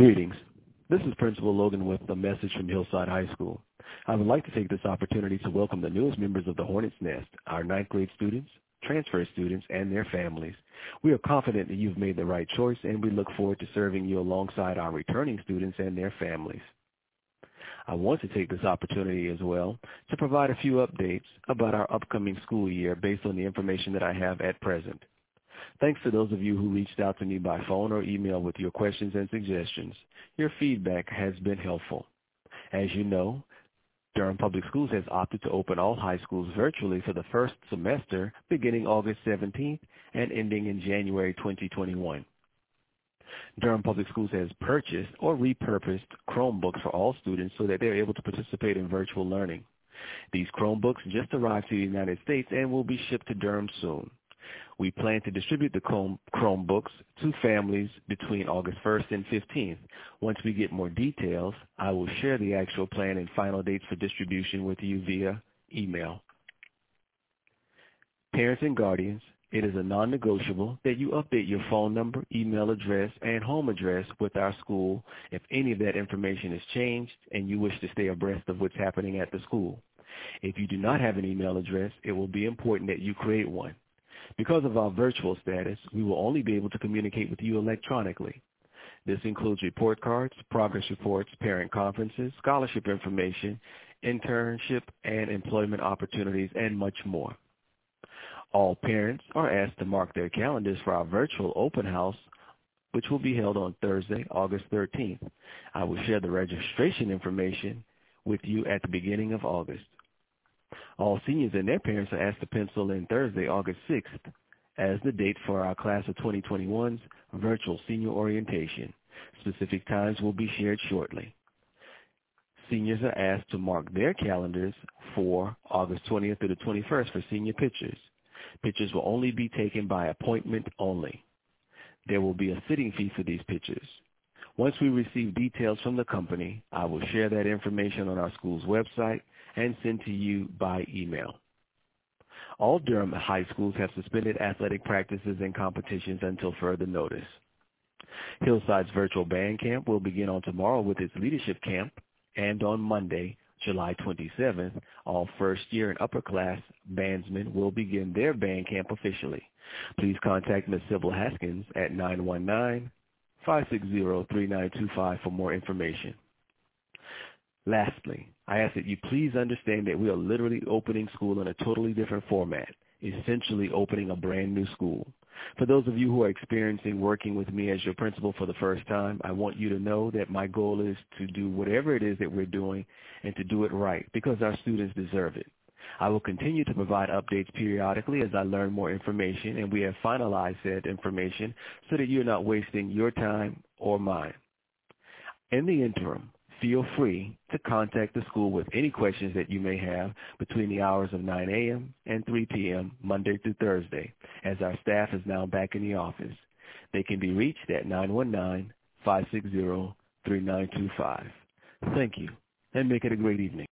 Greetings. This is Principal Logan with a message from Hillside High School. I would like to take this opportunity to welcome the newest members of the Hornets Nest, our ninth grade students, transfer students, and their families. We are confident that you've made the right choice, and we look forward to serving you alongside our returning students and their families. I want to take this opportunity as well to provide a few updates about our upcoming school year based on the information that I have at present. Thanks to those of you who reached out to me by phone or email with your questions and suggestions. Your feedback has been helpful. As you know, Durham Public Schools has opted to open all high schools virtually for the first semester beginning August 17th and ending in January 2021. Durham Public Schools has purchased or repurposed Chromebooks for all students so that they're able to participate in virtual learning. These Chromebooks just arrived to the United States and will be shipped to Durham soon. We plan to distribute the Chromebooks to families between August 1st and 15th. Once we get more details, I will share the actual plan and final dates for distribution with you via email. Parents and guardians, it is a non-negotiable that you update your phone number, email address, and home address with our school if any of that information is changed and you wish to stay abreast of what's happening at the school. If you do not have an email address, it will be important that you create one. Because of our virtual status, we will only be able to communicate with you electronically. This includes report cards, progress reports, parent conferences, scholarship information, internship and employment opportunities, and much more. All parents are asked to mark their calendars for our virtual open house, which will be held on Thursday, August 13th. I will share the registration information with you at the beginning of August. All seniors and their parents are asked to pencil in Thursday, August 6th, as the date for our class of 2021's virtual senior orientation. Specific times will be shared shortly. Seniors are asked to mark their calendars for August 20th through the 21st for senior pictures. Pictures will only be taken by appointment only. There will be a sitting fee for these pictures. Once we receive details from the company, I will share that information on our school's website and send to you by email. All Durham high schools have suspended athletic practices and competitions until further notice. Hillside's virtual band camp will begin on tomorrow with its leadership camp, and on Monday, July 27th, all first-year and upper-class bandsmen will begin their band camp officially. Please contact Ms. Sybil Haskins at 919-560-3925 for more information. Lastly, I ask that you please understand that we are literally opening school in a totally different format, essentially opening a brand new school. For those of you who are experiencing working with me as your principal for the first time, I want you to know that my goal is to do whatever it is that we're doing and to do it right because our students deserve it. I will continue to provide updates periodically as I learn more information, and we have finalized that information so that you're not wasting your time or mine. In the interim, feel free to contact the school with any questions that you may have between the hours of 9 a.m. and 3 p.m. Monday through Thursday, as our staff is now back in the office. They can be reached at 919-560-3925. Thank you, and make it a great evening.